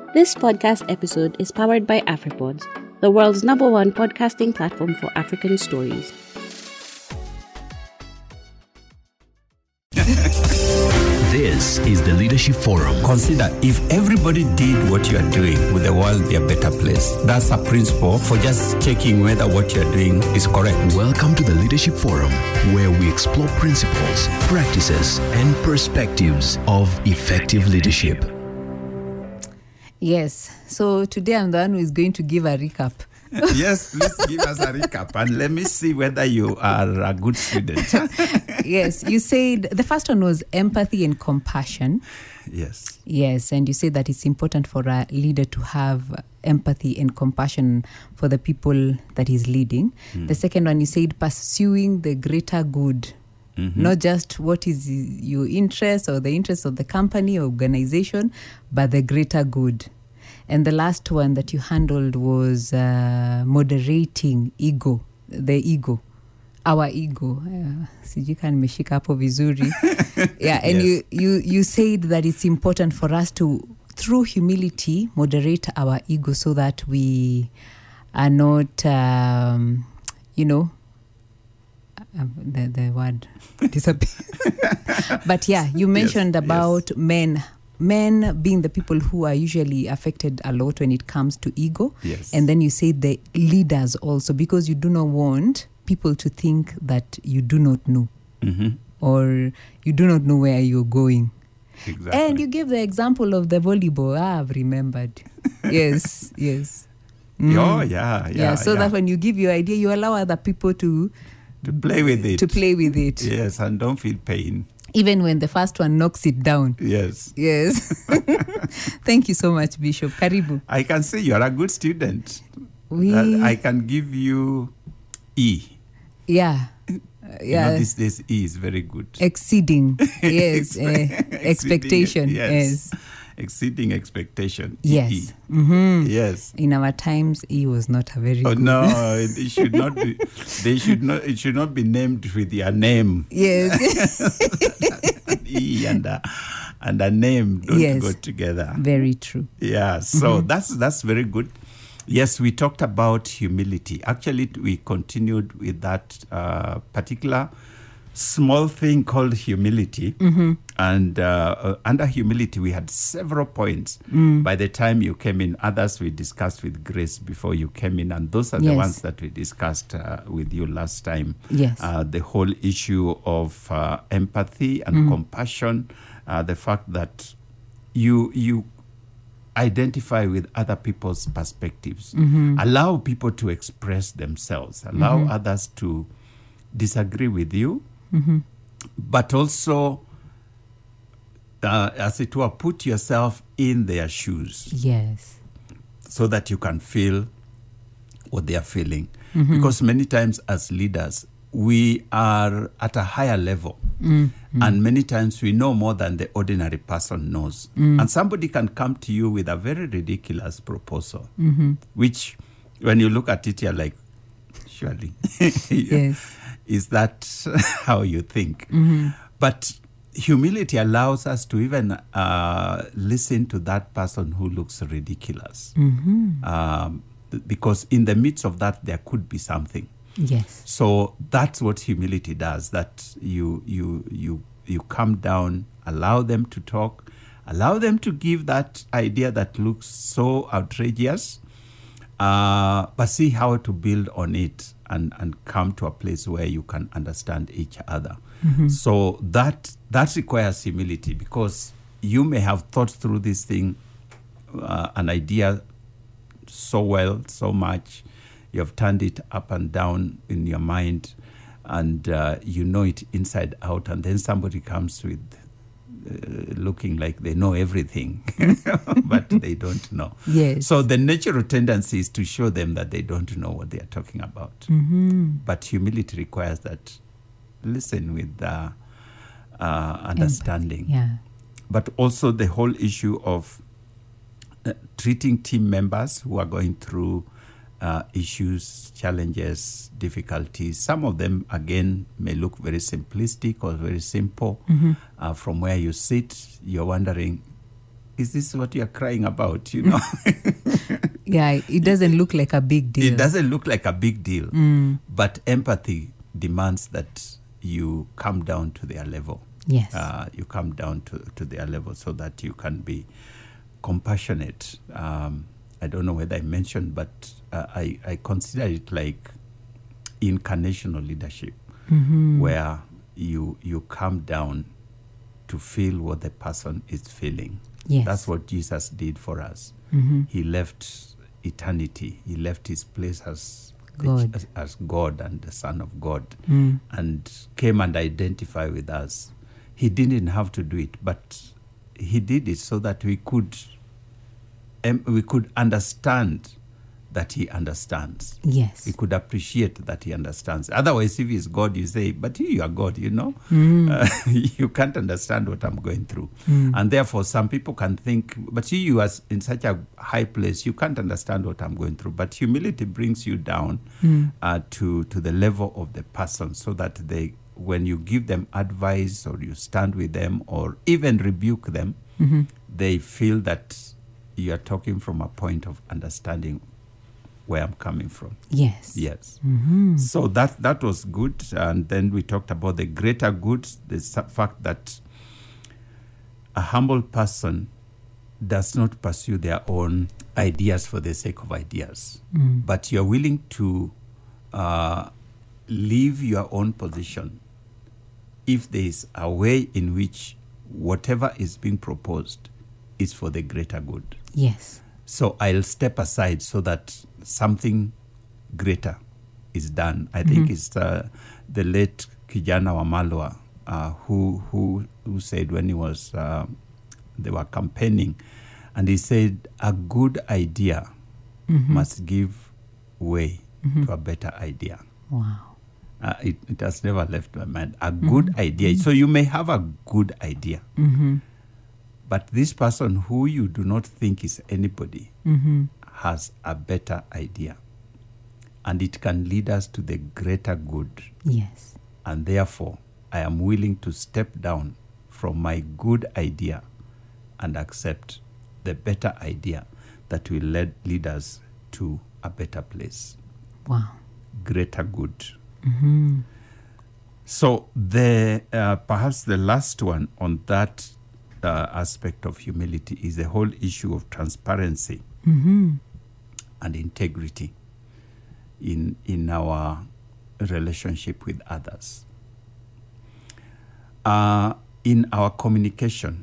This podcast episode is powered by AfriPods, the world's #1 podcasting platform for African stories. This is the Leadership Forum. Consider if everybody did what you are doing, would the world be a better place? That's a principle for just checking whether what you are doing is correct. Welcome to the Leadership Forum, where we explore principles, practices, and perspectives of effective leadership. Yes. So today I'm the one who is going to give a recap. Yes, please give us a recap and let me see whether you are a good student. Yes. You said the first one was empathy and compassion. Yes. Yes. And you said that it's important for a leader to have empathy and compassion for the people that he's leading. The second one, you said pursuing the greater good. Not just what is your interest or the interest of the company or organization, but the greater good. And the last one that you handled was moderating ego, the ego, our ego. Sijui kama nimeshika hapo vizuri. Yeah, and Yes. you said that it's important for us to, through humility, moderate our ego so that we are not, the word disappears. But yeah, you mentioned about men being the people who are usually affected a lot when it comes to ego. Yes. And then you said the leaders also, because you do not want people to think that you do not know or you do not know where you're going. Exactly. And you gave the example of the volleyball. I've remembered. Yes. Oh, yeah. So that when you give your idea, you allow other people to play with it. To play with it. Yes, and don't feel pain. Even when the first one knocks it down. Yes. Thank you so much, Bishop. Karibu. I can say you are a good student. I can give you E. Yeah. You know, these days E is very good. Exceeding. Yes. Expectation. Yes. Exceeding expectation. Yes. E. Yes. In our times, E was not a very good. No, it should not be. It should not be named with your name. Yes. E and a name don't go together. Very true. Yeah. So that's very good. Yes, we talked about humility. Actually, we continued with that particular small thing called humility. And under humility, we had several points. By the time you came in, others we discussed with Grace before you came in. And those are the ones that we discussed with you last time. Yes. The whole issue of empathy and compassion, the fact that you identify with other people's perspectives. Allow people to express themselves. Allow others to disagree with you. But also, as it were, put yourself in their shoes. Yes. So that you can feel what they are feeling. Because many times as leaders, we are at a higher level. And many times we know more than the ordinary person knows. And somebody can come to you with a very ridiculous proposal, which when you look at it, you're like, surely. Yes. Is that how you think? But humility allows us to even listen to that person who looks ridiculous. Because in the midst of that, there could be something. Yes. So that's what humility does, that you come down, allow them to talk, allow them to give that idea that looks so outrageous, but see how to build on it and come to a place where you can understand each other. So that requires humility, because you may have thought through this thing, an idea so well, so much. You have turned it up and down in your mind, and you know it inside out. And then somebody comes with looking like they know everything, but they don't know. Yes. So the natural tendency is to show them that they don't know what they are talking about. But humility requires that listen with understanding. Yeah. But also the whole issue of treating team members who are going through issues, challenges, difficulties. Some of them, again, may look very simplistic or very simple. From where you sit, you're wondering, is this what you're crying about? You know, Yeah, it doesn't look like a big deal. it doesn't look like a big deal, but empathy demands that you come down to their level. Yes. You come down to their level so that you can be compassionate. I don't know whether I mentioned, but I consider it like incarnational leadership, where you come down to feel what the person is feeling. Yes. That's what Jesus did for us. He left eternity. He left his place as God. as God and the Son of God, and came and identified with us. He didn't have to do it, but he did it so that we could understand that he understands. Yes. We could appreciate that he understands. Otherwise, if he's God, you say, but you are God, you know. You can't understand what I'm going through. And therefore, some people can think, but you are in such a high place, you can't understand what I'm going through. But humility brings you down to the level of the person, so that when you give them advice, or you stand with them, or even rebuke them, they feel that you are talking from a point of understanding where I'm coming from. Yes. Yes. So that was good. And then we talked about the greater good, the fact that a humble person does not pursue their own ideas for the sake of ideas, but you're willing to leave your own position if there is a way in which whatever is being proposed is for the greater good. Yes. So I'll step aside so that something greater is done. I think it's the late Kijana Wamalwa who said when he was they were campaigning, and he said a good idea must give way to a better idea. Wow. It has never left my mind. A good idea. So you may have a good idea, but this person who you do not think is anybody has a better idea. And it can lead us to the greater good. Yes. And therefore, I am willing to step down from my good idea and accept the better idea that will lead us to a better place. Wow. Greater good. So perhaps the last one on that aspect of humility is the whole issue of transparency and integrity in our relationship with others. In our communication,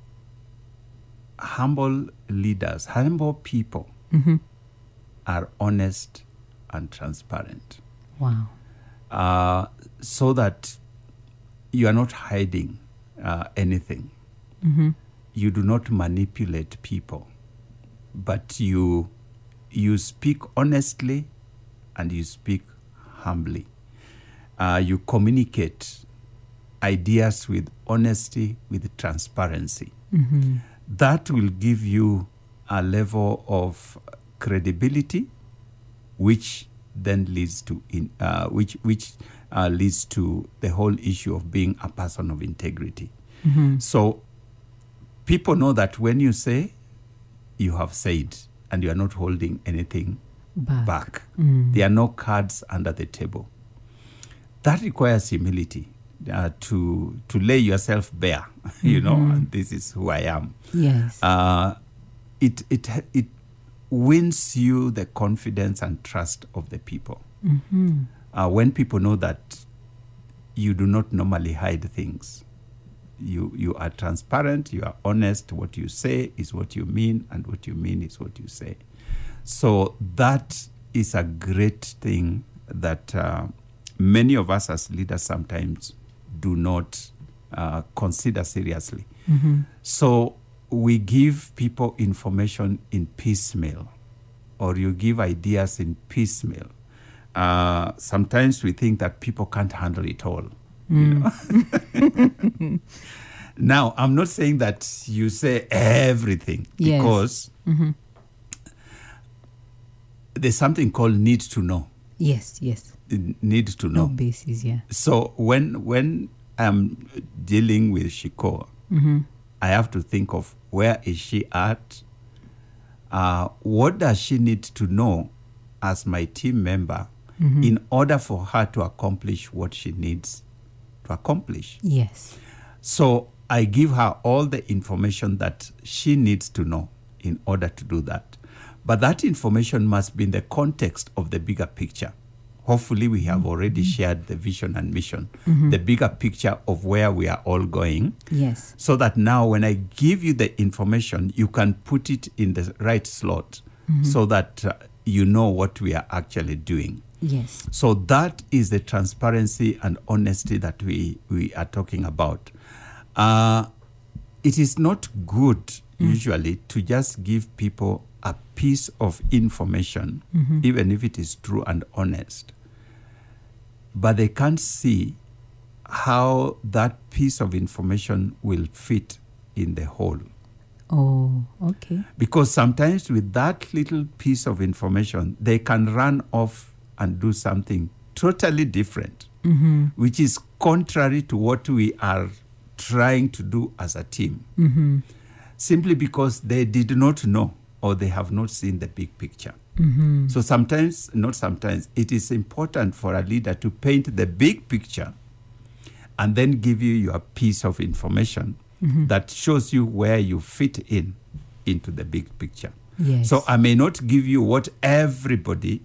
humble leaders, humble people are honest and transparent. Wow. So that you are not hiding anything. You do not manipulate people, but you speak honestly and you speak humbly. You communicate ideas with honesty, with transparency. That will give you a level of credibility, which then leads to leads to the whole issue of being a person of integrity. So people know that when you say, you have said, and you are not holding anything back. There are no cards under the table. That requires humility, to lay yourself bare, you know, and this is who I am. Yes. It wins you the confidence and trust of the people. When people know that you do not normally hide things, you are transparent, you are honest, what you say is what you mean, and what you mean is what you say. So that is a great thing that many of us as leaders sometimes do not consider seriously. So we give people information in piecemeal, or you give ideas in piecemeal. Sometimes we think that people can't handle it all. You know? Now, I'm not saying that you say everything, because there's something called need to know. Yes. Need to know. No basis, yeah. So when I'm dealing with Shiko, I have to think of Where is she at? What does she need to know as my team member in order for her to accomplish what she needs to accomplish? Yes. So I give her all the information that she needs to know in order to do that. But that information must be in the context of the bigger picture. Hopefully we have already shared the vision and mission, the bigger picture of where we are all going. Yes. So that now when I give you the information, you can put it in the right slot so that you know what we are actually doing. Yes. So that is the transparency and honesty that we are talking about. It is not good usually to just give people a piece of information, even if it is true and honest, but they can't see how that piece of information will fit in the whole. Oh, okay. Because sometimes with that little piece of information, they can run off and do something totally different, which is contrary to what we are trying to do as a team, simply because they did not know or they have not seen the big picture. So not sometimes, it is important for a leader to paint the big picture and then give you your piece of information that shows you where you fit into the big picture. Yes. So I may not give you what everybody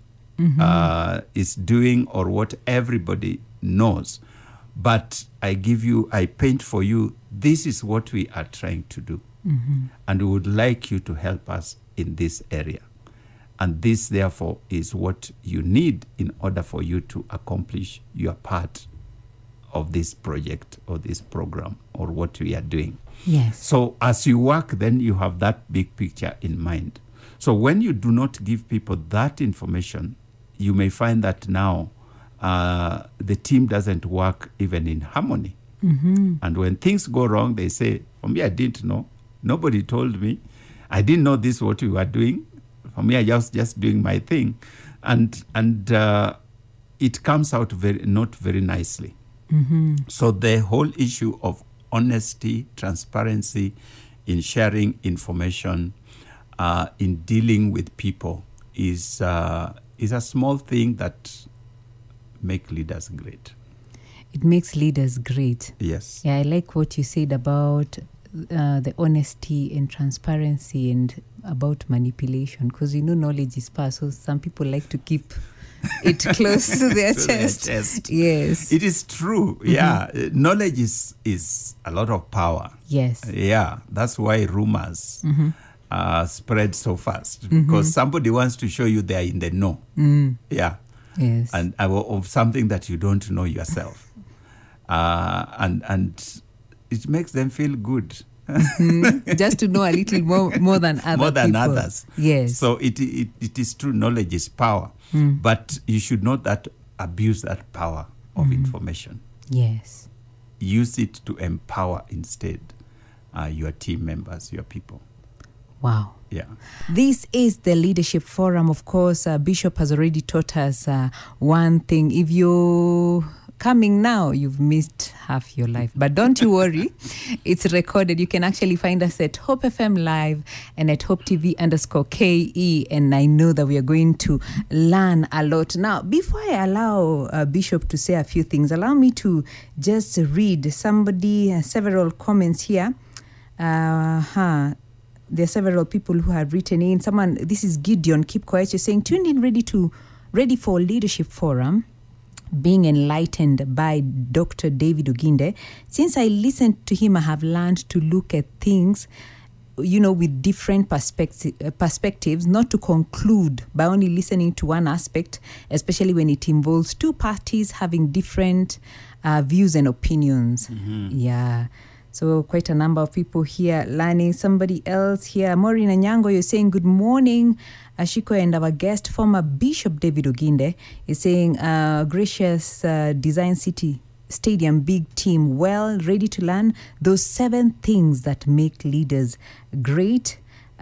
is doing or what everybody knows, but I paint for you, this is what we are trying to do. And we would like you to help us in this area. And this, therefore, is what you need in order for you to accomplish your part of this project or this program or what we are doing. Yes. So as you work, then you have that big picture in mind. So when you do not give people that information, you may find that now the team doesn't work even in harmony. And when things go wrong, they say, for me, I didn't know. Nobody told me. I didn't know this what we were doing. For me, I just doing my thing. And it comes out not very nicely. So the whole issue of honesty, transparency in sharing information, in dealing with people is a small thing that makes leaders great. It makes leaders great. Yes. Yeah, I like what you said about the honesty and transparency and about manipulation, because knowledge is power, so some people like to keep it close to their chest. Yes. It is true. Yeah. Knowledge is a lot of power. Yes. Yeah. That's why rumors spread so fast, because somebody wants to show you they are in the know. Yeah. Yes. And of something that you don't know yourself. And it makes them feel good. Just to know a little more than other more than people. Others. Yes. So it is true, knowledge is power. But you should not abuse that power of information. Yes. Use it to empower instead your team members, your people. Wow. Yeah. This is the Leadership Forum. Of course, Bishop has already taught us one thing. If you're coming now, you've missed half your life. But don't you worry. It's recorded. You can actually find us at Hope FM Live and at Hope TV_KE. And I know that we are going to learn a lot. Now, before I allow Bishop to say a few things, allow me to just read several comments here. There are several people who have written in. This is Gideon, keep quiet. You're saying, tuned in, ready for Leadership Forum, being enlightened by Dr. David Oginde. Since I listened to him, I have learned to look at things, with different perspectives, not to conclude by only listening to one aspect, especially when it involves two parties having different views and opinions. Yeah. So quite a number of people here learning. Somebody else here, Maureen Anyango, you're saying, good morning, Ashiko, and our guest, former Bishop David Oginde, is saying, gracious Design City Stadium, big team, well, ready to learn those 7 things that make leaders great.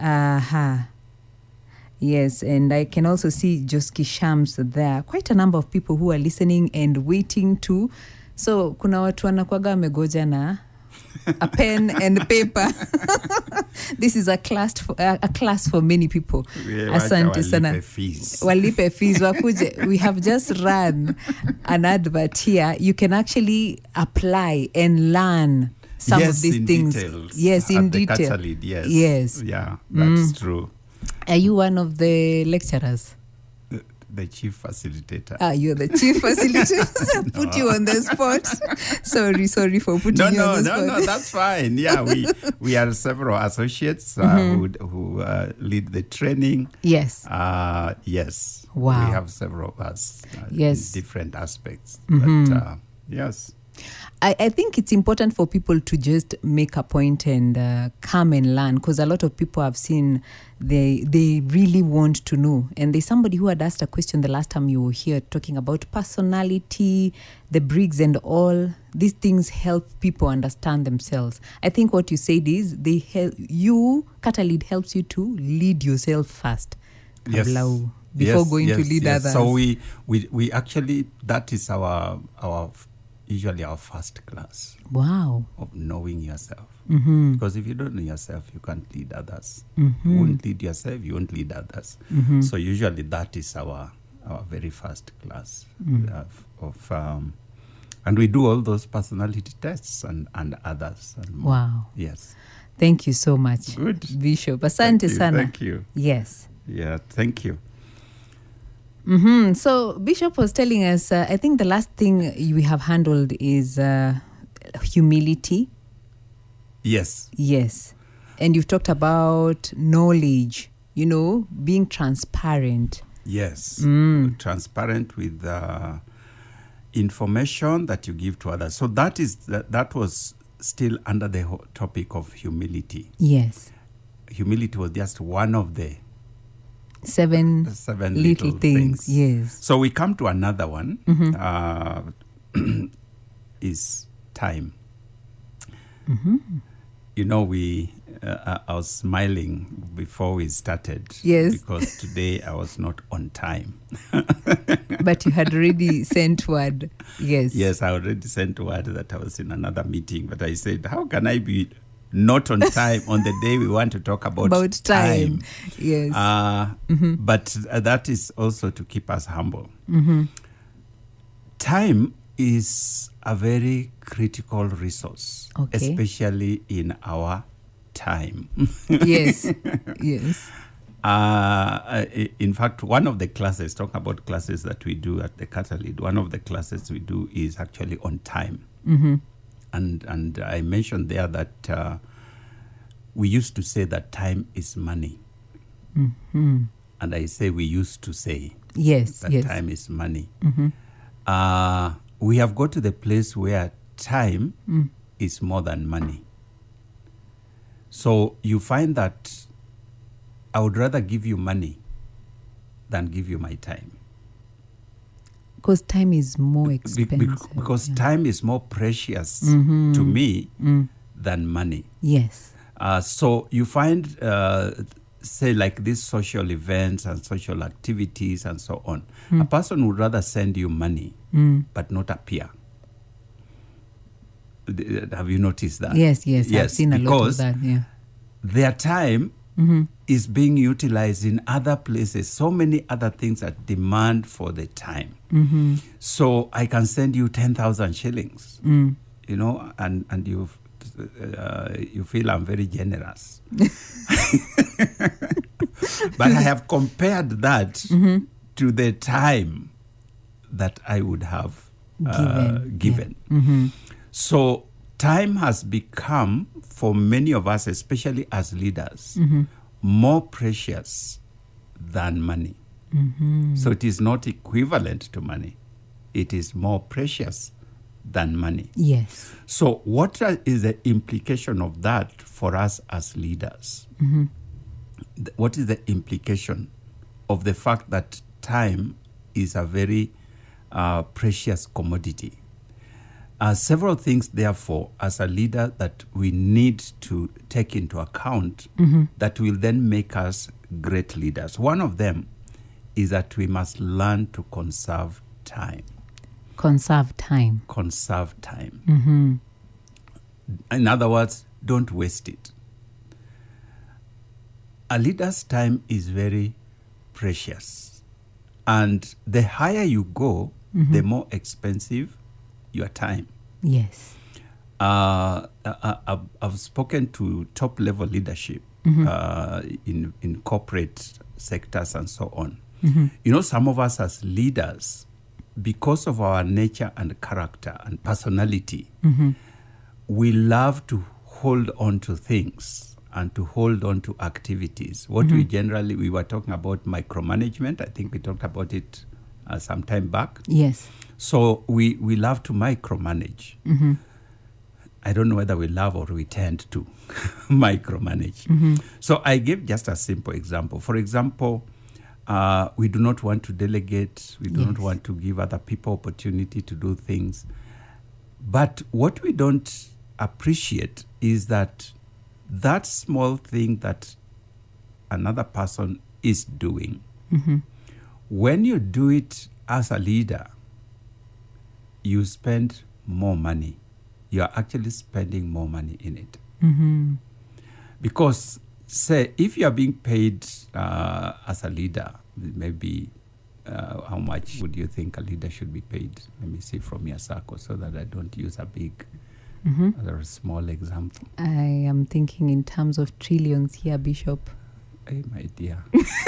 Yes, and I can also see Joski Shams there. Quite a number of people who are listening and waiting to. So kuna watu wanakwaga wamegoja na a pen and paper. This is a class for many people. Asante sana. Walipe fees wakuje. We have just run an advert here. You can actually apply and learn some of these things. Details. Yes, in the detail. Catalid, yes. Yes. Yeah, that's true. Are you one of the lecturers? The chief facilitator. You're the chief facilitator. Put you on the spot. Sorry for putting you on the spot. No, that's fine. Yeah, we are several associates who lead the training. Yes. Yes. Wow. We have several of us. Yes. In different aspects. But yes. I think it's important for people to just make a point and come and learn, because a lot of people I've seen, they really want to know. And there's somebody who had asked a question the last time you were here talking about personality, the Briggs and all. These things help people understand themselves. I think what you said is Catalid helps you to lead yourself first. Yes. Before going to lead others. So we actually, that is usually our first class. Wow. Of knowing yourself. Because if you don't know yourself, you can't lead others. You won't lead yourself, you won't lead others. So usually that is our very first class and we do all those personality tests and others. Wow. Yes. Thank you so much. Good. Bishop. Asante sana. Thank you. Yes. Yeah, thank you. So Bishop was telling us, I think the last thing we have handled is humility. Yes. Yes. And you've talked about knowledge, being transparent. Yes. Transparent with information that you give to others. So that was still under the topic of humility. Yes. Humility was just one of the seven little things. Yes. So we come to another one. Is time. I was smiling before we started. Yes. Because today I was not on time. But you had already sent word. Yes. Yes, I already sent word that I was in another meeting. But I said, how can I be not on time on the day we want to talk about time? Yes. But that is also to keep us humble. Time is a very critical resource, especially in our time. Yes. Yes. In fact, one of the classes, talking about classes that we do at the Catalid, one of the classes we do is actually on time. And I mentioned there that we used to say that time is money. And I say we used to say that time is money. We have got to the place where time is more than money. So you find that I would rather give you money than give you my time. Because time is more expensive. Because time is more precious to me than money. Yes. So you find, say, like these social events and social activities and so on, a person would rather send you money but not appear. Have you noticed that? Yes. I've seen a lot of that. Yeah. Their time is being utilized in other places. So many other things that demand for the time. So I can send you 10,000 shillings, and you feel I'm very generous. But I have compared that to the time that I would have given. So time has become, for many of us, especially as leaders, more precious than money. So it is not equivalent to money. It is more precious than money. Yes. So what is the implication of that for us as leaders? What is the implication of the fact that time is a very precious commodity? Several things, therefore, as a leader that we need to take into account that will then make us great leaders. One of them is that we must learn to conserve time. Conserve time. Conserve time. In other words, don't waste it. A leader's time is very precious. And the higher you go, the more expensive your time. Yes. I've spoken to top-level leadership in corporate sectors and so on. You know, some of us as leaders, because of our nature and character and personality, we love to hold on to things and to hold on to activities. What we were talking about micromanagement. I think we talked about it some time back. Yes. So we love to micromanage. I don't know whether we love or we tend to micromanage. So I gave just a simple example. For example, we do not want to delegate. We do not want to give other people opportunity to do things. But what we don't appreciate is that small thing that another person is doing, when you do it as a leader, you spend more money. You are actually spending more money in it. Because, say, if you are being paid as a leader, maybe how much would you think a leader should be paid? Let me see from your circle so that I don't use a big or a small example. I am thinking in terms of trillions here, Bishop. Hey, my dear.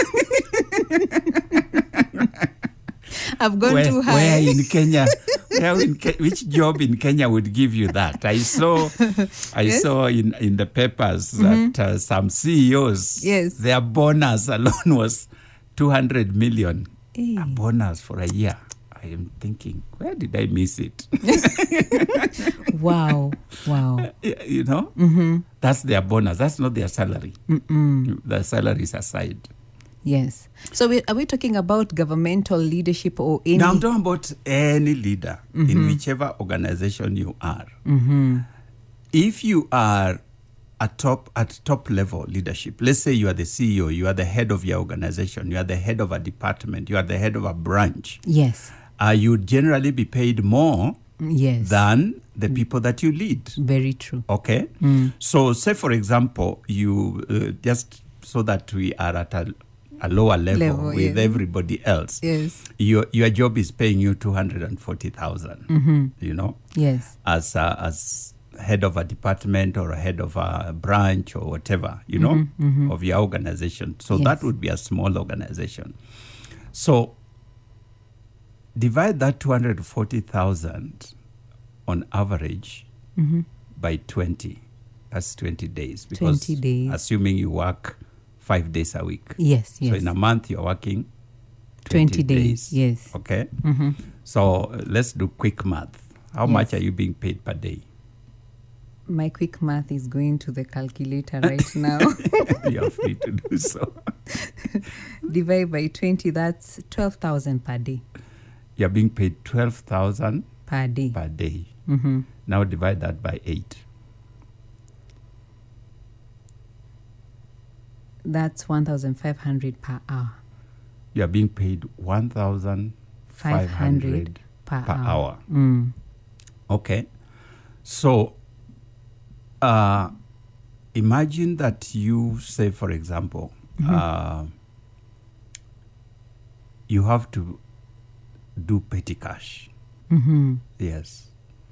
I've gone too high. Where in Kenya? Which job in Kenya would give you that? I saw in the papers that some CEOs, their bonus alone was 200 million. A bonus for a year. I am thinking, where did I miss it? Wow. You know, that's their bonus. That's not their salary. The salary is aside. Yes. So are we talking about governmental leadership or any? No, I'm talking about any leader in whichever organization you are. If you are at top level leadership, let's say you are the CEO, you are the head of your organization, you are the head of a department, you are the head of a branch. Yes. You would generally be paid more than the people that you lead. Very true. Okay? So say, for example, you just so that we are at a lower level with everybody else. Yes. Your job is paying you 240,000. You know. Yes. As head of a department or a head of a branch or whatever, you know, of your organization. So that would be a small organization. So divide that 240,000 on average by 20. That's 20 days. Because 20 days. Assuming you work 5 days a week. Yes. So in a month, you're working 20 days. Yes. Okay. So let's do quick math. How much are you being paid per day? My quick math is going to the calculator right now. You're free to do so. Divide by 20, that's 12,000 per day. You're being paid 12,000 per day. Per day. Now divide that by 8. That's 1,500 per hour. You're being paid 1,500 per hour. Okay. So imagine that you say, for example, you have to do petty cash. Yes.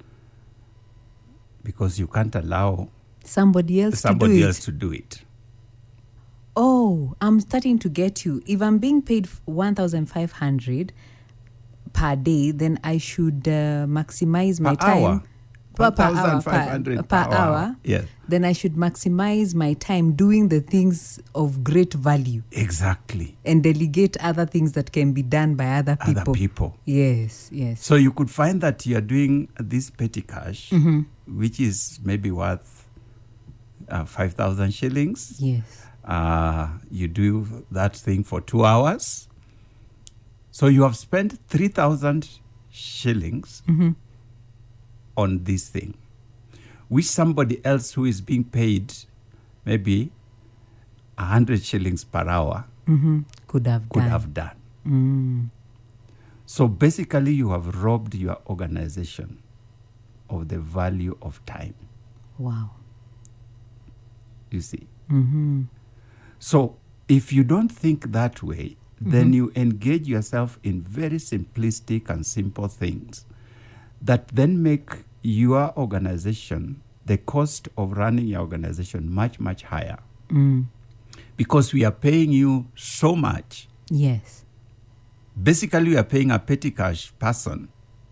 Because you can't allow somebody else to do it. Oh, I'm starting to get you. If I'm being paid 1,500 per day, then I should maximize my time. Per hour. Yes. Then I should maximize my time doing the things of great value. Exactly. And delegate other things that can be done by other people. Yes. So you could find that you're doing this petty cash, which is maybe worth 5,000 shillings. Yes. You do that thing for 2 hours. So you have spent 3,000 shillings on this thing, which somebody else who is being paid maybe 100 shillings per hour could have done. So basically you have robbed your organization of the value of time. Wow. You see? Mm-hmm. So if you don't think that way, then you engage yourself in very simplistic and simple things that then make your organization, the cost of running your organization, much, much higher. Because we are paying you so much. Yes. Basically, we are paying a petty cash person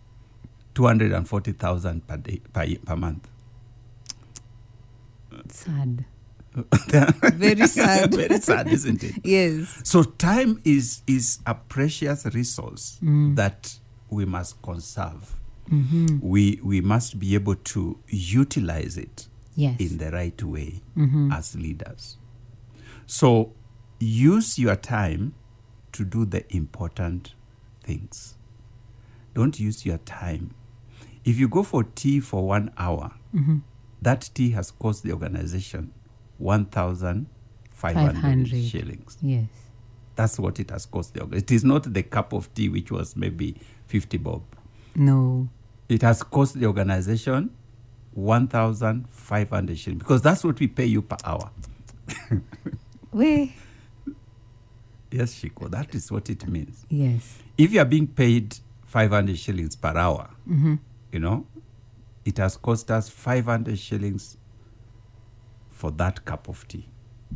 240,000 per month. Sad. Very sad. Very sad, isn't it? Yes. So time is a precious resource that we must conserve. We must be able to utilize it Yes. in the right way as leaders. So use your time to do the important things. Don't use your time. If you go for tea for 1 hour, that tea has cost the organization 1,500 shillings. Yes. That's what it has cost the organization. It is not the cup of tea which was maybe 50 bob. No. It has cost the organization 1,500 shillings because that's what we pay you per hour. Way. Yes, Shiko, that is what it means. Yes. If you are being paid 500 shillings per hour, you know, it has cost us 500 shillings for that cup of tea.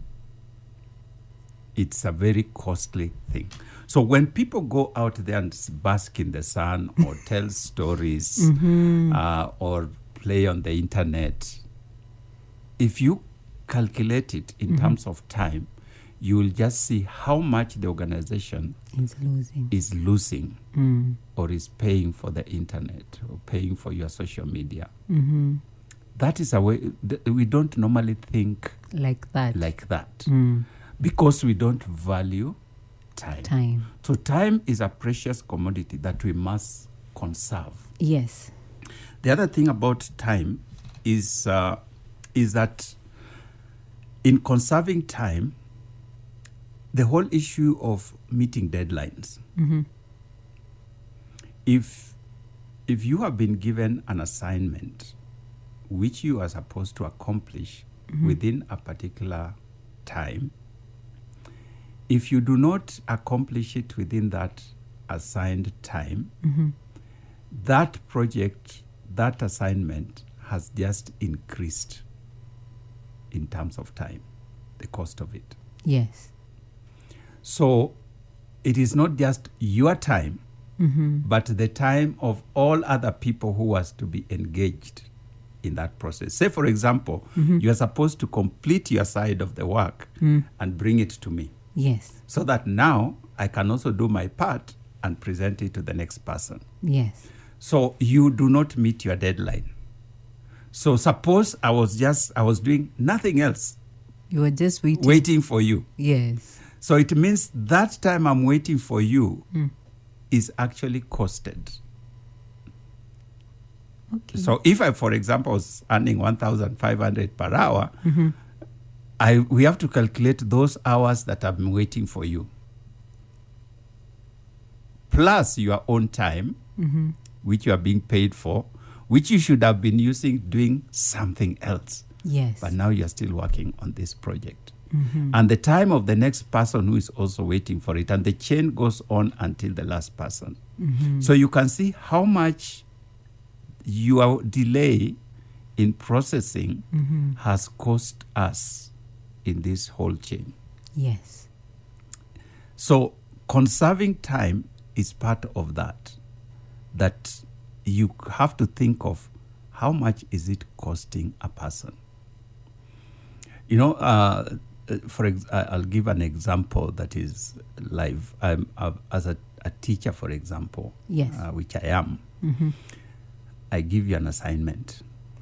It's a very costly thing. So when people go out there and bask in the sun or tell stories or play on the internet, if you calculate it in terms of time, you will just see how much the organization is losing or is paying for the internet or paying for your social media. That is a way we don't normally think like that. Because we don't value time. So time is a precious commodity that we must conserve. Yes. The other thing about time is that in conserving time, the whole issue of meeting deadlines. If you have been given an assignment which you are supposed to accomplish within a particular time, if you do not accomplish it within that assigned time, that project, that assignment has just increased in terms of time, the cost of it. Yes. So it is not just your time, but the time of all other people who was to be engaged in that process. Say, for example, you are supposed to complete your side of the work and bring it to me. Yes. So that now I can also do my part and present it to the next person. Yes. So you do not meet your deadline. So suppose I was doing nothing else. You were just waiting. Waiting for you. Yes. So it means that time I'm waiting for you is actually costed. Okay. So if I, for example, was earning 1,500 per hour, we have to calculate those hours that I've been waiting for you, plus your own time, which you are being paid for, which you should have been using doing something else. Yes. But now you're still working on this project. And the time of the next person who is also waiting for it. And the chain goes on until the last person. So you can see how much your delay in processing has cost us in this whole chain. Yes. So conserving time is part of that you have to think of how much is it costing a person. You know, I'll give an example that is live. As a teacher, for example, yes, which I am, I give you an assignment.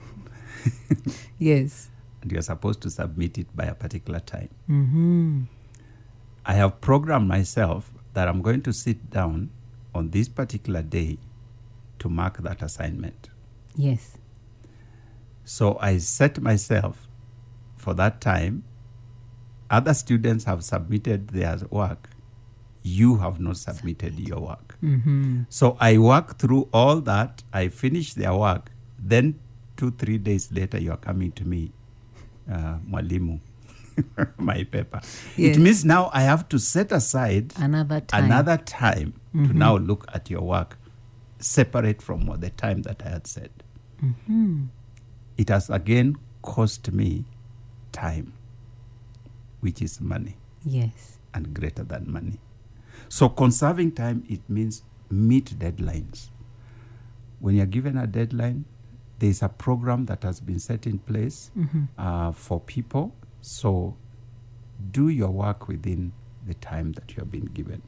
Yes. And you're supposed to submit it by a particular time. I have programmed myself that I'm going to sit down on this particular day to mark that assignment. Yes. So I set myself for that time. Other students have submitted their work. You have not submitted your work. So I work through all that. I finish their work. Then 2-3 days later, you are coming to me, Mwalimu, my paper. Yes. It means now I have to set aside Another time. another time to now look at your work, separate from the time that I had said. It has again cost me time, which is money Yes. and greater than money. So conserving time, it means meet deadlines. When you're given a deadline, there's a program that has been set in place for people. So do your work within the time that you have been given.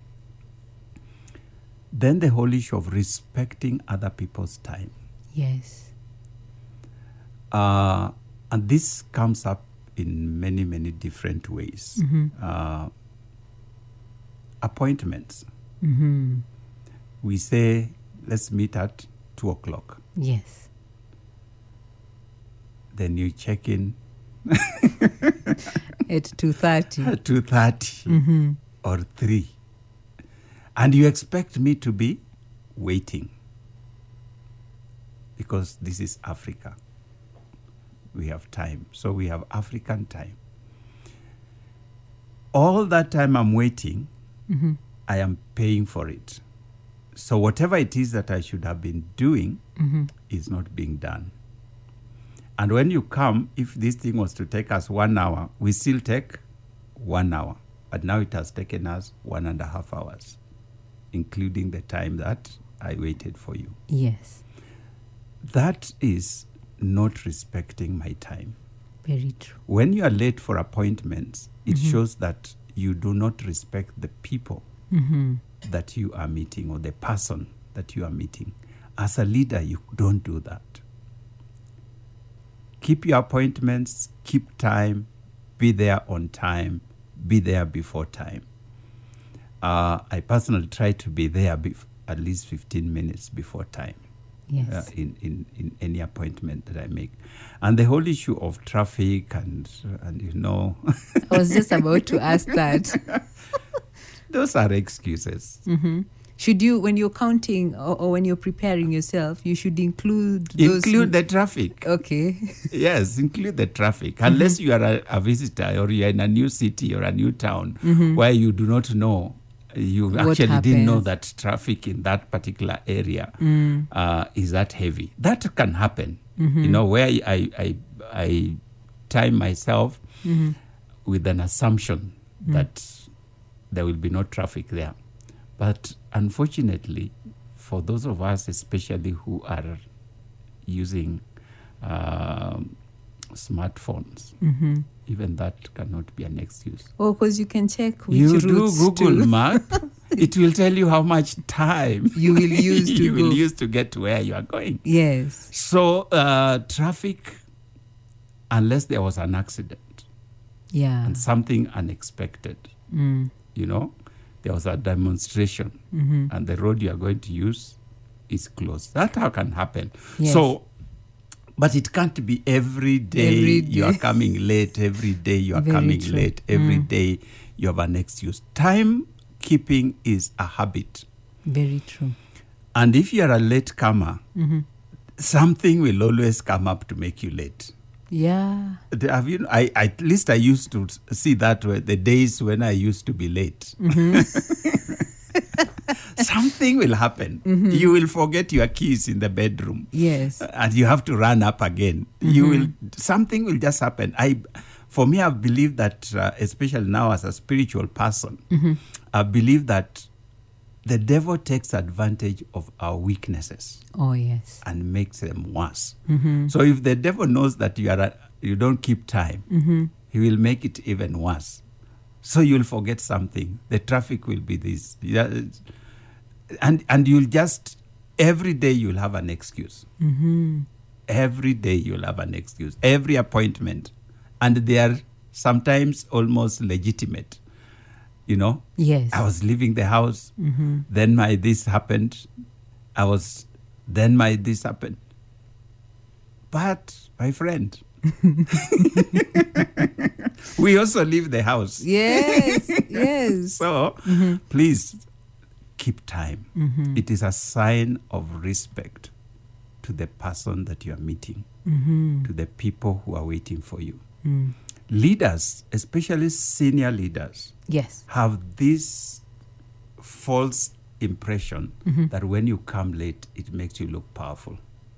Then the whole issue of respecting other people's time. Yes. And this comes up in many, many different ways. Appointments. We say, let's meet at 2:00. Yes. Then you check in At 2:30. at 2:30 or 3. And you expect me to be waiting. Because this is Africa. We have time. So we have African time. All that time I'm waiting, I am paying for it. So whatever it is that I should have been doing is not being done. And when you come, if this thing was to take us 1 hour, we still take 1 hour. But now it has taken us 1.5 hours, including the time that I waited for you. Yes. That is not respecting my time. Very true. When you are late for appointments, it shows that you do not respect the people that you are meeting or the person that you are meeting. As a leader, you don't do that. Keep your appointments, keep time, be there on time, be there before time. I personally try to be there at least 15 minutes before time. Yes. In any appointment that I make. And the whole issue of traffic and you know... I was just about to ask that. Those are excuses. Should you, when you're counting or when you're preparing yourself, you should include those... Include the traffic. Okay. Yes, include the traffic. Unless you are a visitor or you are in a new city or a new town where you do not know, you What actually didn't know happens? that traffic in that particular area is that heavy. That can happen. You know, where I time myself with an assumption that there will be no traffic there. But unfortunately, for those of us especially who are using smartphones, even that cannot be an excuse. Oh, because you can check which You routes do Google to... Map, it will tell you how much time You will use to you will go. use to get to where you are going. Yes. So traffic, unless there was an accident Yeah. and something unexpected, you know, there was a demonstration and the road you are going to use is closed. That how can happen. Yes. So, but it can't be every day, Every you are day. coming late, every day you are Very coming true. late, every day you have an excuse. Time keeping is a habit. Very true. And if you are a late comer, something will always come up to make you late. Yeah. Have you? At least I used to see that way, the days when I used to be late. Something will happen. You will forget your keys in the bedroom. Yes. And you have to run up again. Something will just happen. For me, I believe that, especially now as a spiritual person, I believe that the devil takes advantage of our weaknesses Oh, yes. and makes them worse. So if the devil knows that you don't keep time, he will make it even worse. So you'll forget something. The traffic will be this. And you'll just, every day you'll have an excuse. Every day you'll have an excuse. Every appointment. And they are sometimes almost legitimate. You know? Yes. I was leaving the house. Then this happened. Then this happened. But, my friend, we also leave the house. Yes. Yes. So, please keep time. It is a sign of respect to the person that you are meeting. to the people who are waiting for you. Leaders, especially senior leaders, Yes. have this false impression that when you come late, it makes you look powerful.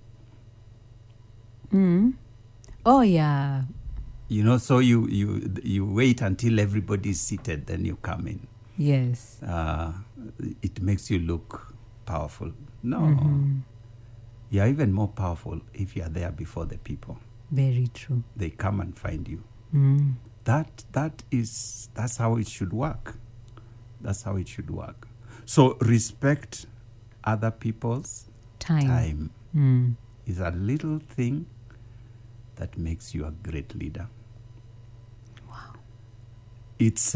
Oh, yeah. You know, so you wait until everybody is seated, then you come in. Yes. It makes you look powerful. No. You are even more powerful if you are there before the people. Very true. They come and find you. That's how it should work. That's how it should work. So respect other people's time is a little thing that makes you a great leader. Wow. It's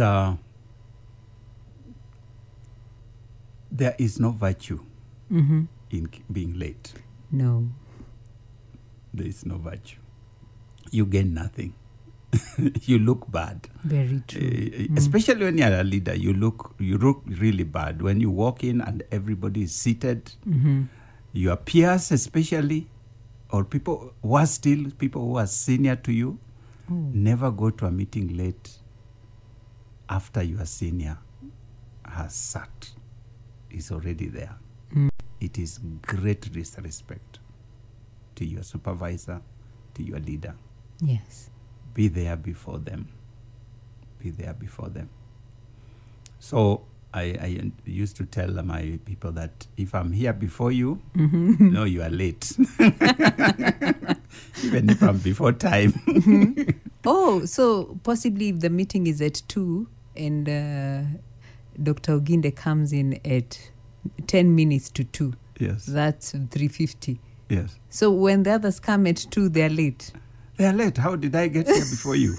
there is no virtue in being late. No. There is no virtue. You gain nothing. You look bad. Very true. Especially when you're a leader, you look really bad. When you walk in and everybody is seated, your peers especially, or people who are senior to you, never go to a meeting late after your senior has sat, is already there. It is great disrespect to your supervisor, to your leader. Yes. Be there before them. Be there before them. So I used to tell my people that if I'm here before you, no, you are late. Even if I'm before time. Oh, so possibly if the meeting is at 2 and Dr. Oginde comes in at 10 minutes to 2. Yes. That's 3:50. Yes. So when the others come at 2, they're late. They are late. How did I get here before you?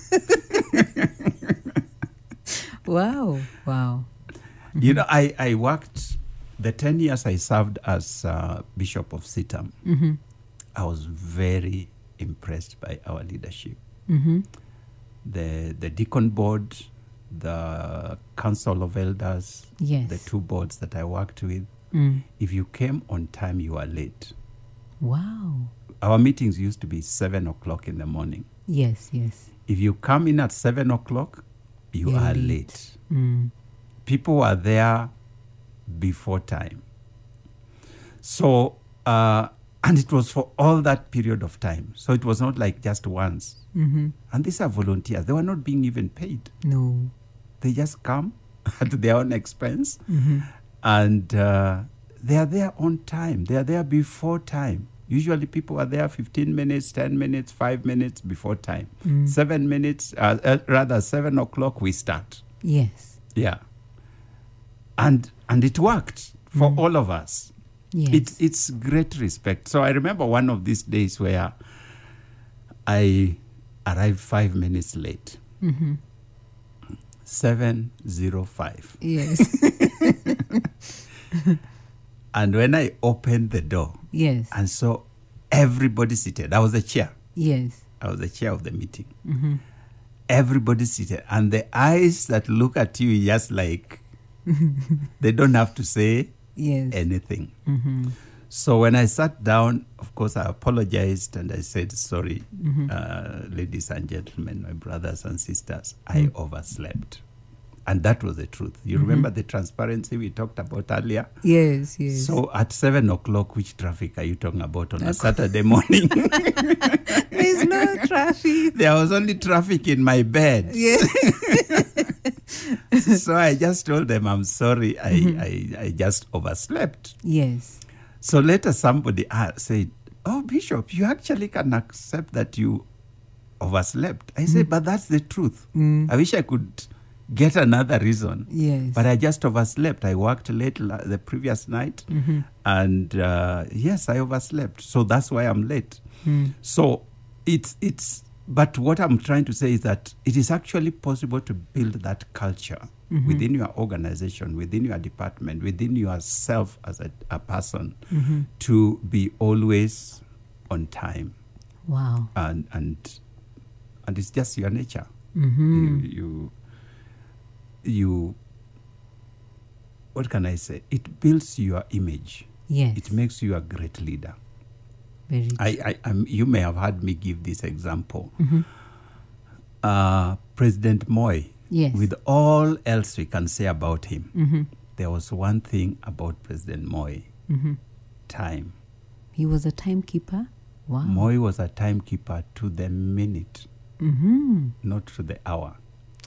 Wow. You know, I worked, the 10 years I served as Bishop of Sitam, I was very impressed by our leadership. The deacon board, the council of elders, Yes. the 2 boards that I worked with, if you came on time, you are late. Wow. Our meetings used to be 7 o'clock in the morning. Yes. If you come in at 7 o'clock, you You're are late. late. People were there before time. So, and it was for all that period of time. So it was not like just once. And these are volunteers. They were not being even paid. No. They just come at their own expense. And they are there on time. They are there before time. Usually people are there 15 minutes, 10 minutes, 5 minutes before time. 7 minutes, rather 7 o'clock we start. Yes. Yeah. And it worked for all of us. Yes. It's great respect. So I remember one of these days where I arrived 5 minutes late. 7:05. Yes. And when I opened the door Yes. and saw everybody seated, I was the chair. Yes. I was the chair of the meeting. Everybody seated. And the eyes that look at you just like, they don't have to say Yes. anything. So when I sat down, of course, I apologized and I said, sorry, ladies and gentlemen, my brothers and sisters, I overslept. And that was the truth. You remember the transparency we talked about earlier? Yes. So at 7 o'clock, which traffic are you talking about on a Saturday morning? There's no traffic. There was only traffic in my bed. Yes. So I just told them, I'm sorry, I just overslept. Yes. So later somebody said, oh, Bishop, you actually can accept that you overslept. I said, but that's the truth. I wish I could get another reason. Yes. But I just overslept. I worked late the previous night. And yes, I overslept. So that's why I'm late. So but what I'm trying to say is that it is actually possible to build that culture within your organization, within your department, within yourself as a person, to be always on time. Wow. And it's just your nature. You what can I say? It builds your image. Yes. It makes you a great leader. Very true. You may have heard me give this example. President Moi, Yes. with all else we can say about him, there was one thing about President Moi, time. He was a timekeeper. Wow. Moi was a timekeeper to the minute, not to the hour.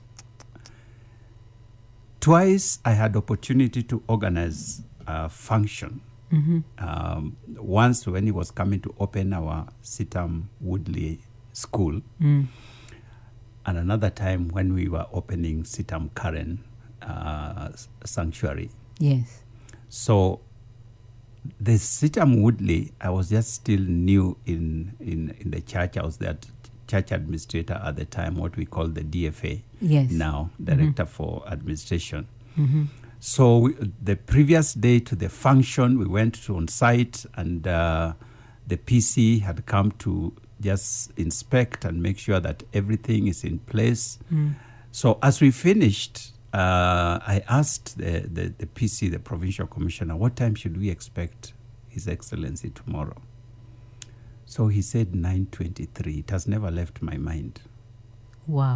Twice I had opportunity to organize a function. Once when he was coming to open our Sitam Woodley school, and another time when we were opening Sitam Karen sanctuary. Yes. So the Sitam Woodley, I was just still new in the church. I was the church administrator at the time, what we call the DFA. Yes. Now, Director for Administration. So the previous day to the function, we went to on site, and the PC had come to just inspect and make sure that everything is in place. So as we finished, I asked the PC, the provincial commissioner, what time should we expect His Excellency tomorrow? So he said 9:23. It has never left my mind. Wow.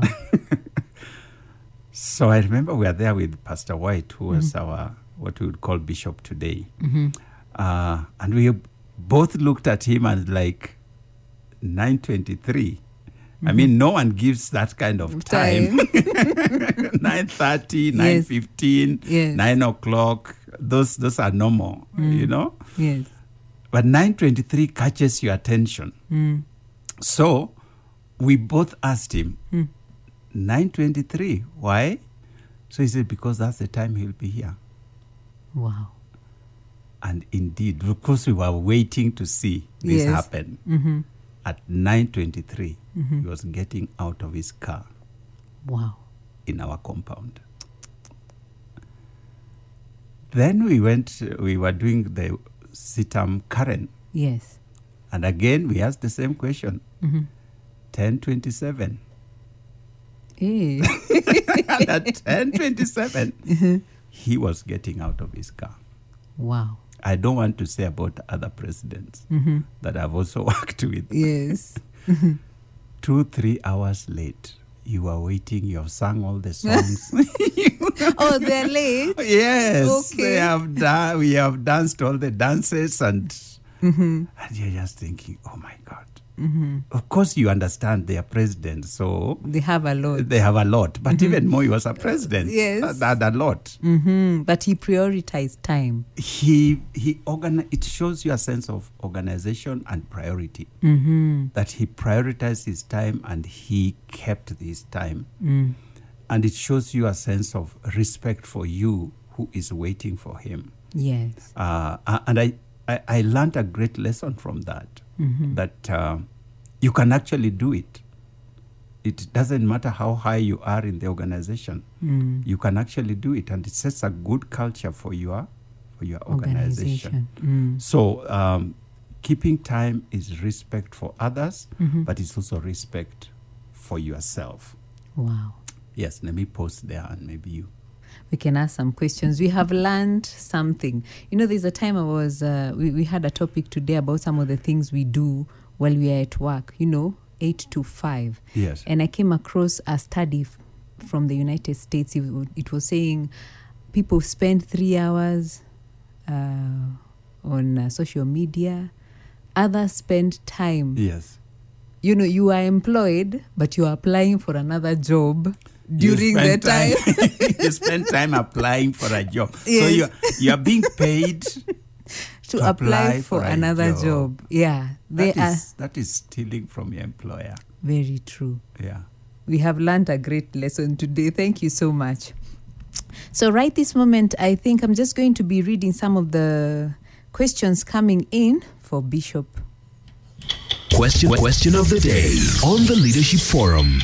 So I remember we were there with Pastor White, who was our, what we would call bishop today. And we both looked at him and like, 9:23. I mean, no one gives that kind of time. 9:30, 9:15, Yes. 9 o'clock. Those are normal, you know? Yes. But 9:23 catches your attention. So we both asked him, 9:23, why? So he said, because that's the time he'll be here. Wow. And indeed, of course, we were waiting to see this happen. At 9:23, he was getting out of his car. Wow. In our compound. Then we were doing the Sitam Karen. Yes. And again, we asked the same question. 10:27. Hey. And at 10:27, he was getting out of his car. Wow. I don't want to say about other presidents that I've also worked with. Yes. 2-3 hours late, you are waiting, you have sung all the songs. Oh, they're late? Yes. Okay. We have danced all the dances, and you're just thinking, oh my God. Of course, you understand they are president, so They have a lot. they have a lot. But even Moi was a president. Yes. That had a lot. But he prioritized time. It shows you a sense of organization and priority. That he prioritized his time and he kept his time. And it shows you a sense of respect for you who is waiting for him. Yes. And I learned a great lesson from that. That you can actually do it. It doesn't matter how high you are in the organization. You can actually do it, and it sets a good culture for your organization. So keeping time is respect for others, but it's also respect for yourself. Wow. Yes, let me pause there, and maybe you. We can ask some questions. We have learned something. You know, there's a time I was, we had a topic today about some of the things we do while we are at work, 8 to 5. Yes. And I came across a study from the United States. It was saying people spend 3 hours on social media. Others spend time. Yes. You are employed, but you are applying for another job during the time. You spend time applying for a job. Yes. So you are being paid to apply for another job. Yeah. That is stealing from your employer. Very true. Yeah. We have learned a great lesson today. Thank you so much. So right this moment, I think I'm just going to be reading some of the questions coming in for Bishop. Question of the day on the Leadership Forum.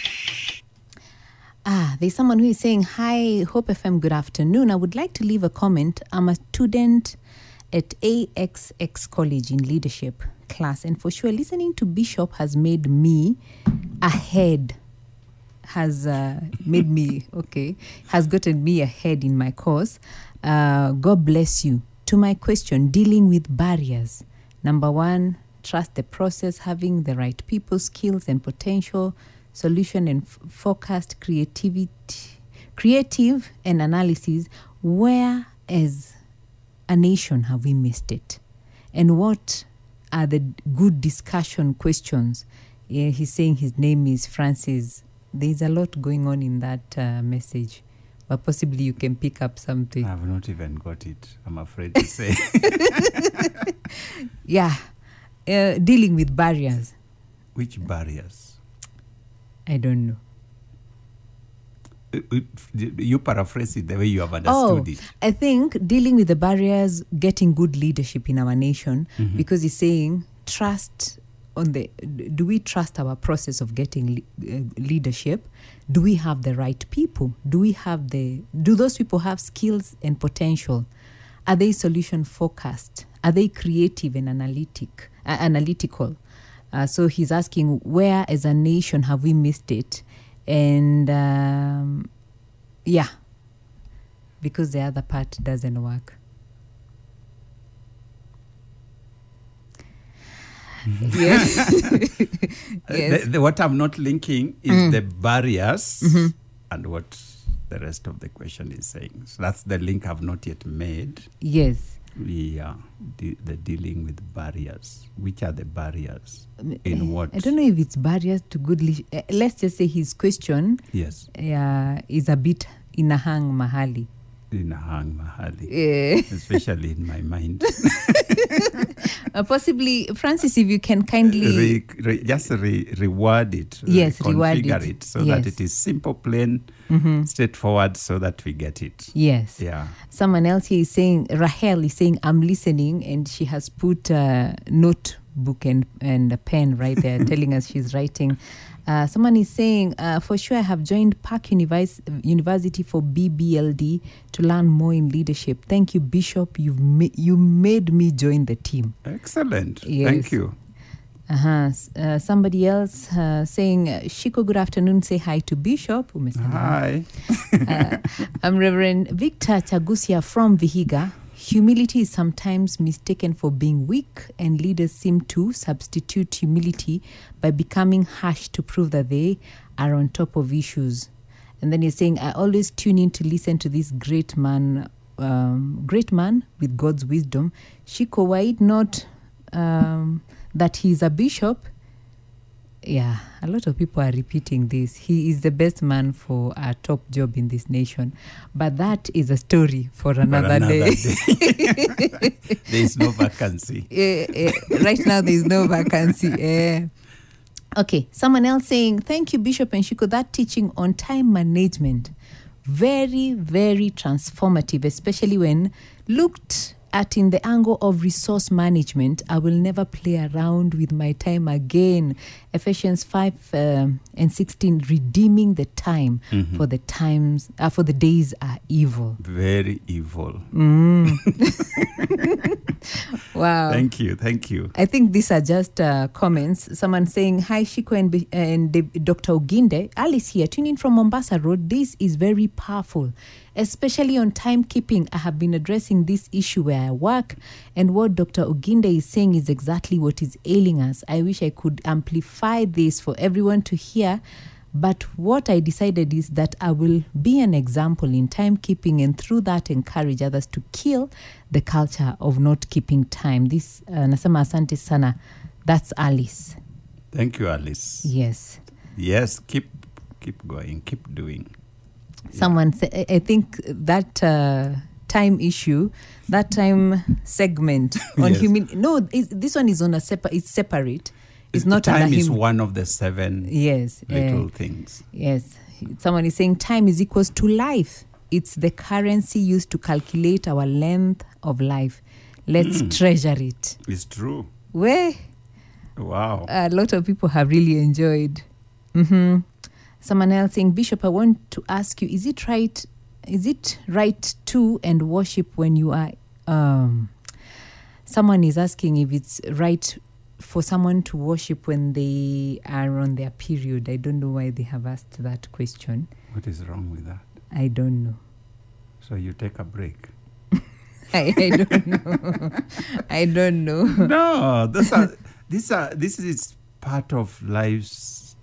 There's someone who is saying, hi, Hope FM, good afternoon. I would like to leave a comment. I'm a student at AXX College in leadership class, and for sure listening to Bishop has made me ahead. Has gotten me ahead in my course. God bless you. To my question, dealing with barriers. Number 1, trust the process, having the right people, skills and potential, solution and forecast, creative and analysis. Where as a nation have we missed it? And what are the good discussion questions? He's saying his name is Francis. There's a lot going on in that message, but possibly you can pick up something. I've not even got it, I'm afraid to say. Yeah. Dealing with barriers. Which barriers? I don't know. You paraphrase it the way you have understood it. I think dealing with the barriers, getting good leadership in our nation, because he's saying trust on the. Do we trust our process of getting leadership? Do we have the right people? Do those people have skills and potential? Are they solution focused? Are they creative and analytical? So he's asking, where as a nation have we missed it? And because the other part doesn't work. Yes. Yes. What I'm not linking is the barriers and what the rest of the question is saying. So that's the link I've not yet made. Yes. Yeah, the dealing with barriers. Which are the barriers? In what? I don't know if it's barriers to good leadership. Let's just say his question is a bit in a hang mahali. In a hang mahali. Especially in my mind. Possibly, Francis, if you can kindly... reword it. Yes, configure it so that it is simple, plain, straightforward, so that we get it. Yes. Yeah. Someone else here is saying, Rahel is saying, I'm listening, and she has put a notebook and a pen right there telling us she's writing. Someone is saying, for sure I have joined Park University for BBLD to learn more in leadership. Thank you, Bishop. You made me join the team. Excellent. Yes. Thank you. Somebody else saying, Shiko, good afternoon. Say hi to Bishop. Hi. I'm Reverend Victor Chagusia from Vihiga. Humility is sometimes mistaken for being weak, and leaders seem to substitute humility by becoming harsh to prove that they are on top of issues. And then he's saying, I always tune in to listen to this great man with God's wisdom. Shiko, why not that he's a bishop? Yeah, a lot of people are repeating this. He is the best man for a top job in this nation. But that is a story for another day. There is no vacancy. Right now, there is no vacancy. Okay, someone else saying, thank you, Bishop and Shiko. That teaching on time management, very, very transformative, especially when looked at in the angle of resource management. I will never play around with my time again. Ephesians 5:16, redeeming the time, for the days are evil. Very evil. Wow. Thank you. I think these are just comments. Someone saying, hi, Shiko and Dr. Oginde. Alice here, tuning in from Mombasa Road. This is very powerful, especially on timekeeping. I have been addressing this issue where I work, and what Dr. Oginde is saying is exactly what is ailing us. I wish I could amplify this for everyone to hear, but what I decided is that I will be an example in timekeeping, and through that encourage others to kill the culture of not keeping time. This nasema asante sana. That's Alice. Thank you, Alice. Yes. Yes, keep going, keep doing. Someone said, I think that time issue, that time segment on humility. No, this one is on a it's separate. It's not time is one of the 7 little things. Yes. Someone is saying time is equals to life. It's the currency used to calculate our length of life. Let's treasure it. It's true. Wow. A lot of people have really enjoyed. Someone else saying, Bishop, I want to ask you, is it right to and worship when you are... someone is asking if it's right for someone to worship when they are on their period. I don't know why they have asked that question. What is wrong with that? I don't know. So you take a break? I don't know. I don't know. No, This is part of life's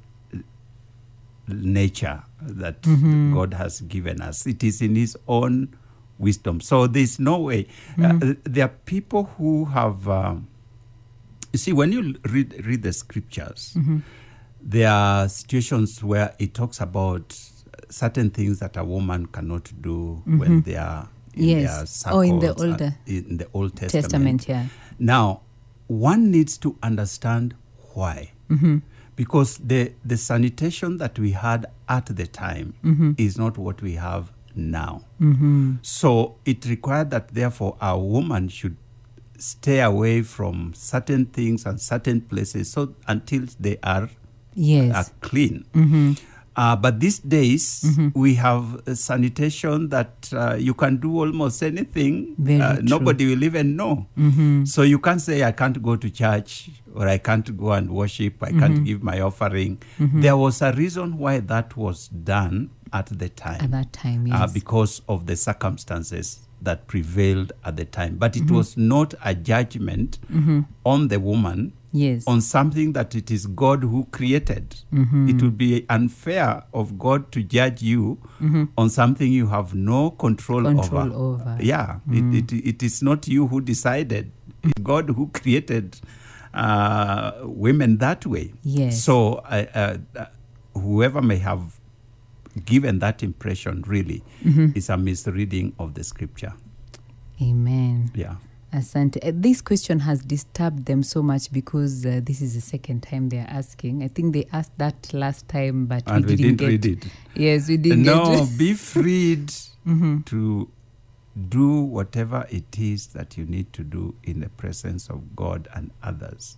nature that God has given us. It is in His own wisdom. So there's no way. There are people who have. You see, when you read the scriptures, there are situations where it talks about certain things that a woman cannot do when they are in their circles, in the Old Testament. Yeah. Now, one needs to understand why. Because the sanitation that we had at the time is not what we have now. So it required that, therefore, a woman should stay away from certain things and certain places until they are clean. But these days, we have sanitation that you can do almost anything. Nobody will even know. So you can't say, I can't go to church, or I can't go and worship, I can't give my offering. There was a reason why that was done at the time. At that time, yes. Because of the circumstances that prevailed at the time. But it was not a judgment on the woman, on something that it is God who created. It would be unfair of God to judge you on something you have no control over. Yeah, it is not you who decided. It's God who created women that way. Yes. So whoever may have given that impression really is a misreading of the scripture. Amen. Yeah. Asante. This question has disturbed them so much because this is the second time they're asking. I think they asked that last time, but we didn't read it. Yes, we didn't get No, it. be freed to do whatever it is that you need to do in the presence of God and others.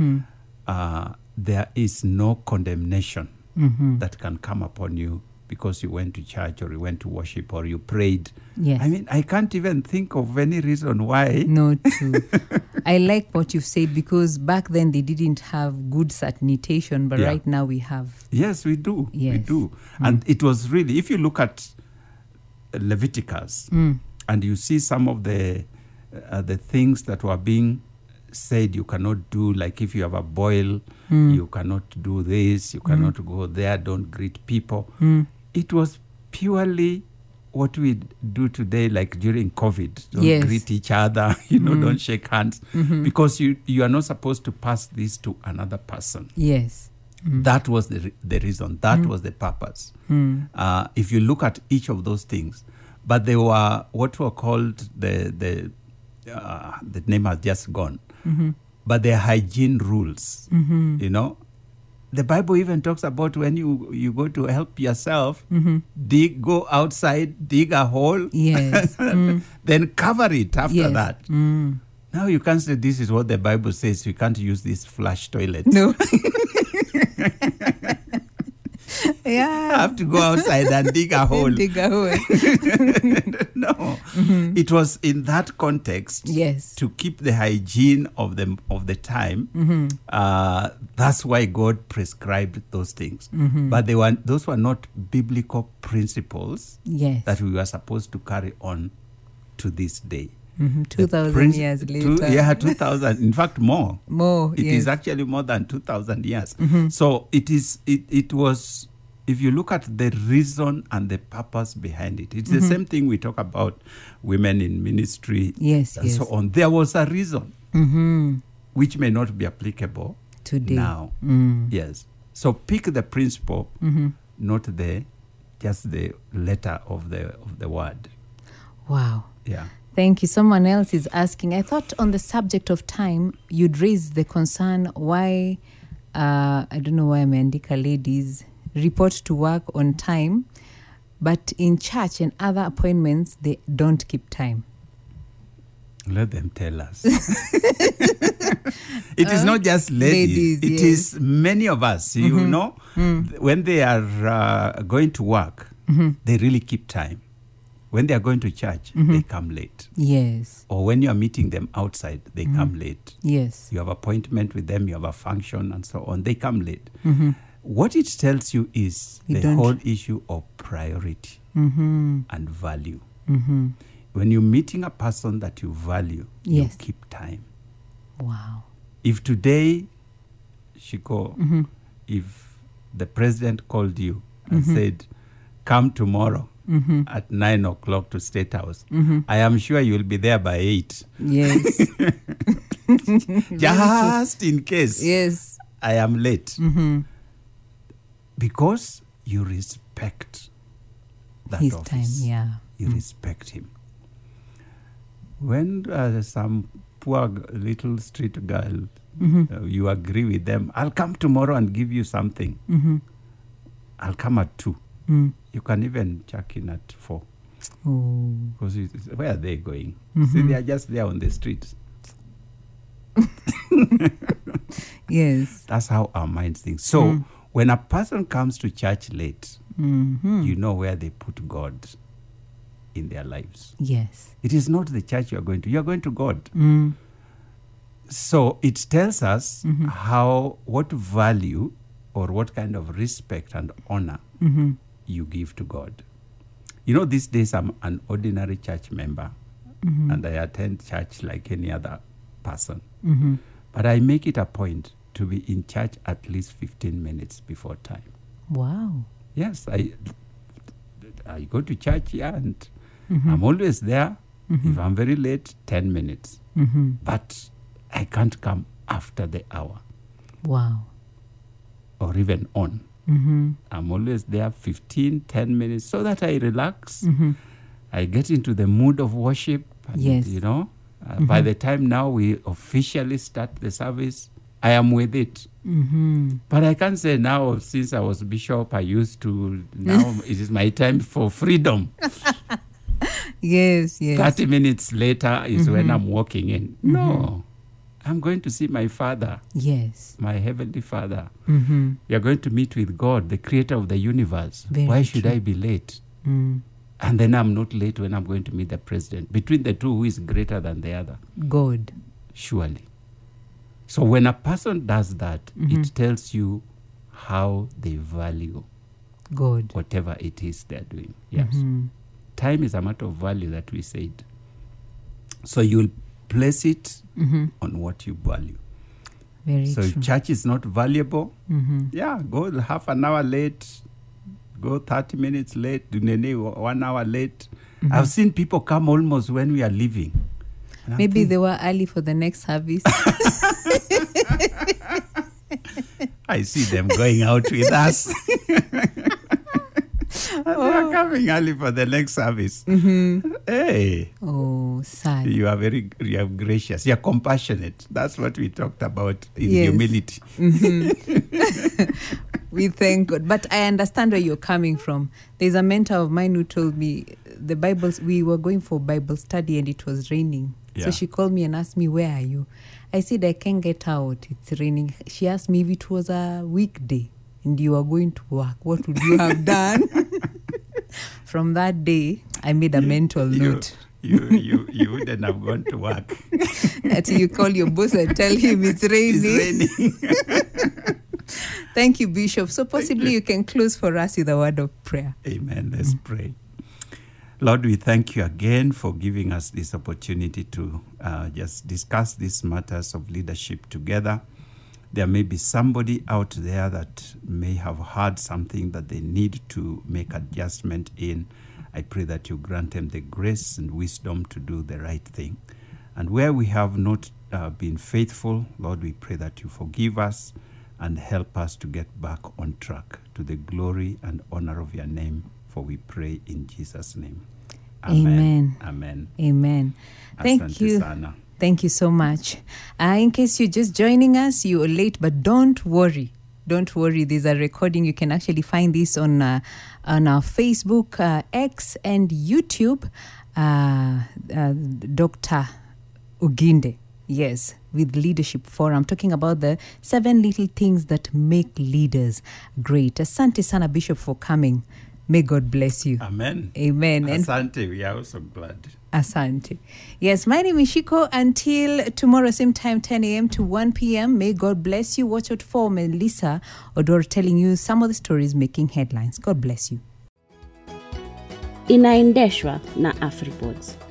There is no condemnation that can come upon you because you went to church or you went to worship or you prayed. Yes. I mean, I can't even think of any reason why. No, true. I like what you've said because back then they didn't have good sanitation, but right now we have. Yes, we do. Yes. We do. And it was really, if you look at Leviticus and you see some of the things that were being said you cannot do, like if you have a boil, you cannot do this, you cannot go there, don't greet people. It was purely what we do today, like during COVID. Don't greet each other, don't shake hands, because you are not supposed to pass this to another person. Yes. That was the reason. That was the purpose. If you look at each of those things, but they were what were called the name has just gone. But they're hygiene rules, The Bible even talks about when you go to help yourself, go outside, dig a hole, then cover it after that. Now you can't say this is what the Bible says. You can't use this flush toilet. No. I have to go outside and dig a hole. No. It was in that context to keep the hygiene of the time. That's why God prescribed those things. But those were not biblical principles that we were supposed to carry on to this day. 2,000 years later. 2,000. In fact, more. It is actually more than 2,000 years. So it was, if you look at the reason and the purpose behind it, it's the same thing we talk about women in ministry and so on. There was a reason which may not be applicable today. Now. Yes. So pick the principle, not just the letter of the word. Wow. Yeah. Thank you. Someone else is asking, I thought on the subject of time, you'd raise the concern why, I don't know why Ameandika ladies report to work on time, but in church and other appointments, they don't keep time. Let them tell us. It is not just ladies. It is many of us, when they are going to work, they really keep time. When they are going to church, they come late. Yes. Or when you are meeting them outside, they come late. Yes. You have appointment with them, you have a function and so on, they come late. What it tells you is whole issue of priority and value. When you're meeting a person that you value, you keep time. Wow. If today, Shiko, if the president called you and said, come tomorrow at 9 o'clock to State House, I am sure you'll be there by 8. Yes. Just in case Yes. I am late. Because you respect that His office. time, yeah. You respect him. When some poor little street girl, you agree with them, I'll come tomorrow and give you something. I'll come at 2. You can even check in at 4. Oh. Because where are they going? See, they are just there on the streets. Yes. That's how our minds think. So when a person comes to church late, you know where they put God in their lives. Yes. It is not the church you are going to. You are going to God. So it tells us what value or what kind of respect and honor you give to God. You know, these days I'm an ordinary church member and I attend church like any other person. But I make it a point to be in church at least 15 minutes before time. Wow. Yes, I go to church and I'm always there. If I'm very late, 10 minutes. But I can't come after the hour. Wow. Or even on. I'm always there 10 minutes so that I relax. I get into the mood of worship. And, Yes. You know, by the time now we officially start the service, I am with it. But I can't say now, since I was bishop, I used to, now it is my time for freedom. Yes, yes. 30 minutes later is when I'm walking in. No, I'm going to see my Father, Yes. my Heavenly Father. We are going to meet with God, the creator of the universe. Very Why should true. I be late? And then I'm not late when I'm going to meet the president. Between the two, who is greater than the other? God. Surely. So when a person does that, it tells you how they value God. whatever it is they're doing. Yes. Time is a matter of value that we said. So you'll place it on what you value. Very So true. if church is not valuable, yeah, go half an hour late, go 30 minutes late, 1 hour late. I've seen people come almost when we are leaving. And I'm Maybe thinking, they were early for the next service. I see them going out with us. And they are coming early for the next service. Hey, Oh, sad. you are gracious. You are compassionate. That's what we talked about in Yes. humility. We thank God. But I understand where you're coming from. There's a mentor of mine who told me the Bible, we were going for Bible study and it was raining. Yeah. So she called me and asked me, where are you? I said, I can't get out. It's raining. She asked me if it was a weekday and you are going to work, what would you have done? From that day, I made a mental note. You wouldn't have gone to work. Until you call your boss and tell him it's raining. It's raining. Thank you, Bishop. So possibly you can close for us with a word of prayer. Amen. Let's pray. Lord, we thank you again for giving us this opportunity to just discuss these matters of leadership together. There may be somebody out there that may have heard something that they need to make adjustment in. I pray that you grant them the grace and wisdom to do the right thing. And where we have not been faithful, Lord, we pray that you forgive us and help us to get back on track to the glory and honor of your name. For we pray in Jesus' name. Amen. Amen. Amen. Thank Asante you. sana. Thank you so much. In case you're just joining us, you're late, but don't worry. Don't worry. There's a recording. You can actually find this on our Facebook, X, and YouTube. Dr. Uginde. Yes, with Leadership Forum, talking about the 7 little things that make leaders great. Asante sana, Bishop, for coming. May God bless you. Amen. Amen. And Asante, we are also glad. Asante. Yes, my name is Shiko. Until tomorrow, same time, 10 a.m. to 1 p.m. May God bless you. Watch out for Melissa Odor telling you some of the stories making headlines. God bless you. Inaendeshwa na AfriPods.